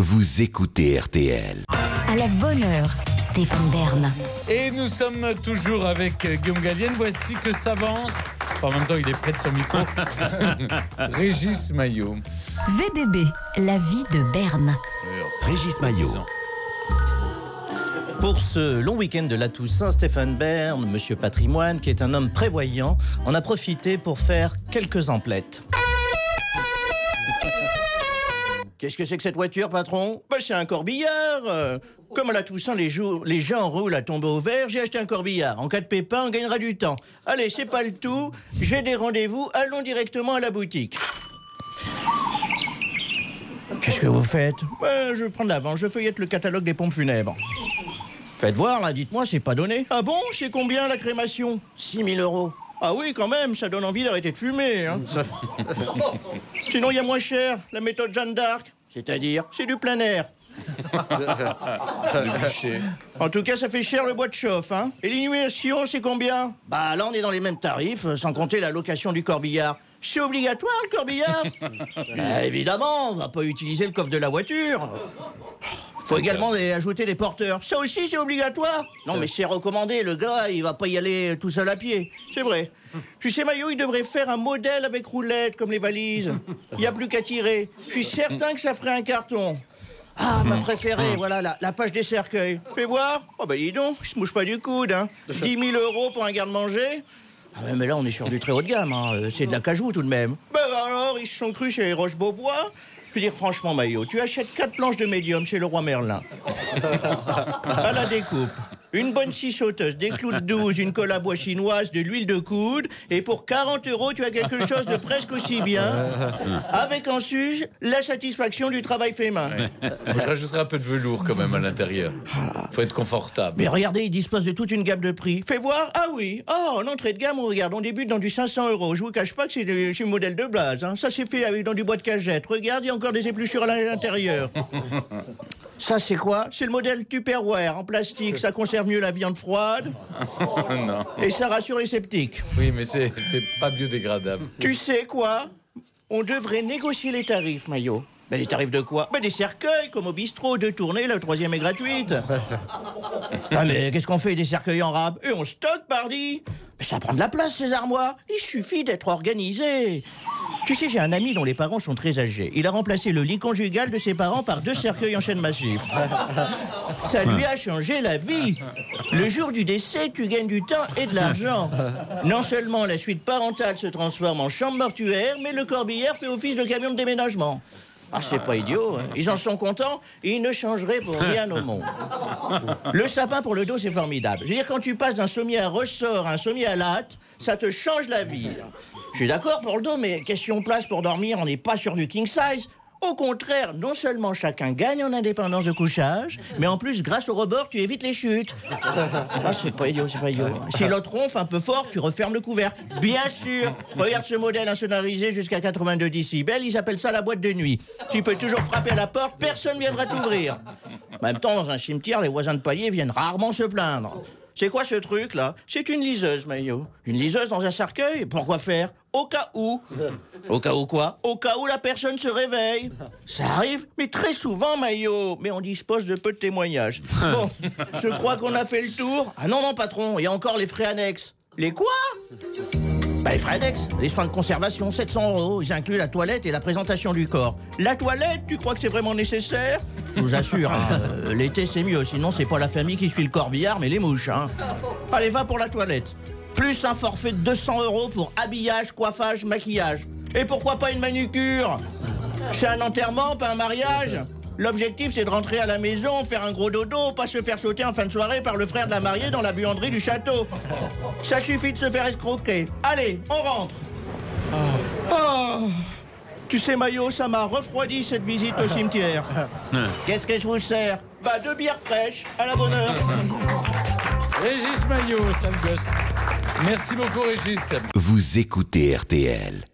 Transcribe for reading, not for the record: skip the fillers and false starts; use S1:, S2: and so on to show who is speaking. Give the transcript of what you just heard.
S1: Vous écoutez RTL.
S2: À la bonne heure, Stéphane Bern.
S3: Et nous sommes toujours avec Guillaume Gallienne. Voici que s'avance. En même temps, il est près de son micro. Régis Maillot.
S2: VDB, la vie de Bern.
S1: Régis Maillot.
S4: Pour ce long week-end de la Toussaint, Stéphane Bern, Monsieur Patrimoine, qui est un homme prévoyant, en a profité pour faire quelques emplettes. Qu'est-ce que c'est que cette voiture, patron ? C'est un corbillard. Comme à la Toussaint, les gens roulent à tomber au vert, j'ai acheté un corbillard. En cas de pépin, on gagnera du temps. Allez, c'est pas le tout. J'ai des rendez-vous, allons directement à la boutique. Qu'est-ce que vous faites ? Je prends de l'avance, je feuillette le catalogue des pompes funèbres. Faites voir, là, dites-moi, c'est pas donné. Ah bon ? C'est combien la crémation ? 6 000 €. Ah oui, quand même, ça donne envie d'arrêter de fumer. Hein. Sinon, il y a moins cher, la méthode Jeanne d'Arc. C'est-à-dire, c'est du plein air. En tout cas, ça fait cher le bois de chauffe. Hein. Et l'inhumation, c'est combien ? Là, on est dans les mêmes tarifs, sans compter la location du corbillard. C'est obligatoire, le corbillard ? Évidemment, on va pas utiliser le coffre de la voiture. Faut également ajouter des porteurs. Ça aussi, c'est obligatoire ? Non, mais c'est recommandé. Le gars, il va pas y aller tout seul à pied. C'est vrai. Tu sais, Maillot, il devrait faire un modèle avec roulette, comme les valises. Il n'y a plus qu'à tirer. Je suis certain que ça ferait un carton. Ah, ma préférée, voilà, la page des cercueils. Fais voir. Oh, dis donc, il se mouche pas du coude, hein. 10 000 € pour un garde-manger. Ah ouais, mais là, on est sur du très haut de gamme, hein. C'est de la cajou, tout de même. Alors, ils se sont crus chez Roche-Beaubois. Je veux dire, franchement, Maillot, tu achètes 4 planches de médium chez le roi Merlin. À la découpe. Une bonne scie sauteuse, des clous de 12, une colle à bois chinoise, de l'huile de coude. Et pour 40 €, tu as quelque chose de presque aussi bien. Avec en sus, la satisfaction du travail fait main.
S3: Ouais. Je rajouterai un peu de velours quand même à l'intérieur. Faut être confortable.
S4: Mais regardez, ils disposent de toute une gamme de prix. Fais voir. Ah oui. En entrée de gamme, on débute dans du 500 €. Je vous cache pas que c'est le modèle de base. Hein. Ça, c'est fait dans du bois de cagette. Regarde, il y a encore des épluchures à l'intérieur. Ça, c'est quoi ? C'est le modèle Tupperware en plastique. Ça conserve mieux la viande froide.
S3: Non.
S4: Et ça rassure les sceptiques.
S3: Oui, mais c'est pas biodégradable.
S4: Tu sais quoi ? On devrait négocier les tarifs, Maillot. Les tarifs de quoi ? Des cercueils, comme au bistrot, 2 tournées, la 3e est gratuite. Mais qu'est-ce qu'on fait des cercueils en rab ? Et on stocke, pardi. Mais ça prend de la place, ces armoires. Il suffit d'être organisé. Tu sais, j'ai un ami dont les parents sont très âgés. Il a remplacé le lit conjugal de ses parents par 2 cercueils en chêne massif. Ça lui a changé la vie. Le jour du décès, tu gagnes du temps et de l'argent. Non seulement la suite parentale se transforme en chambre mortuaire, mais le corbillard fait office de camion de déménagement. C'est pas idiot, hein. Ils en sont contents et ils ne changeraient pour rien au monde. Le sapin pour le dos, c'est formidable. Je veux dire, quand tu passes d'un sommier à ressort à un sommier à latte, ça te change la vie. Je suis d'accord pour le dos, mais question place pour dormir, on n'est pas sur du king size. Au contraire, non seulement chacun gagne en indépendance de couchage, mais en plus, grâce au rebord, tu évites les chutes. C'est pas idiot, c'est pas idiot. Si l'autre ronfle un peu fort, tu refermes le couvercle. Bien sûr. Regarde ce modèle insonorisé jusqu'à 82 décibels, ils appellent ça la boîte de nuit. Tu peux toujours frapper à la porte, personne ne viendra t'ouvrir. En même temps, dans un cimetière, les voisins de palier viennent rarement se plaindre. C'est quoi ce truc, là ? C'est une liseuse, Maillot. Une liseuse dans un cercueil ? Pourquoi faire ? Au cas où. Au cas où quoi ? Au cas où la personne se réveille. Ça arrive, mais très souvent, Maillot. Mais on dispose de peu de témoignages. Bon, je crois qu'on a fait le tour. Ah non, patron, il y a encore les frais annexes. Les quoi ? Les frais annexes, les soins de conservation, 700 €. Ils incluent la toilette et la présentation du corps. La toilette, tu crois que c'est vraiment nécessaire ? Je vous assure, l'été c'est mieux, sinon c'est pas la famille qui suit le corbillard, mais les mouches. Hein. Allez, va pour la toilette. Plus un forfait de 200 € pour habillage, coiffage, maquillage. Et pourquoi pas une manucure ? C'est un enterrement, pas un mariage ? L'objectif, c'est de rentrer à la maison, faire un gros dodo, pas se faire sauter en fin de soirée par le frère de la mariée dans la buanderie du château. Ça suffit de se faire escroquer. Allez, on rentre. Tu sais, Maillot, ça m'a refroidi cette visite au cimetière. Qu'est-ce que je vous sers ? 2 bières fraîches, à la bonne heure.
S3: Régis Maillot, sale gosse. Merci beaucoup, Régis.
S1: Vous écoutez RTL.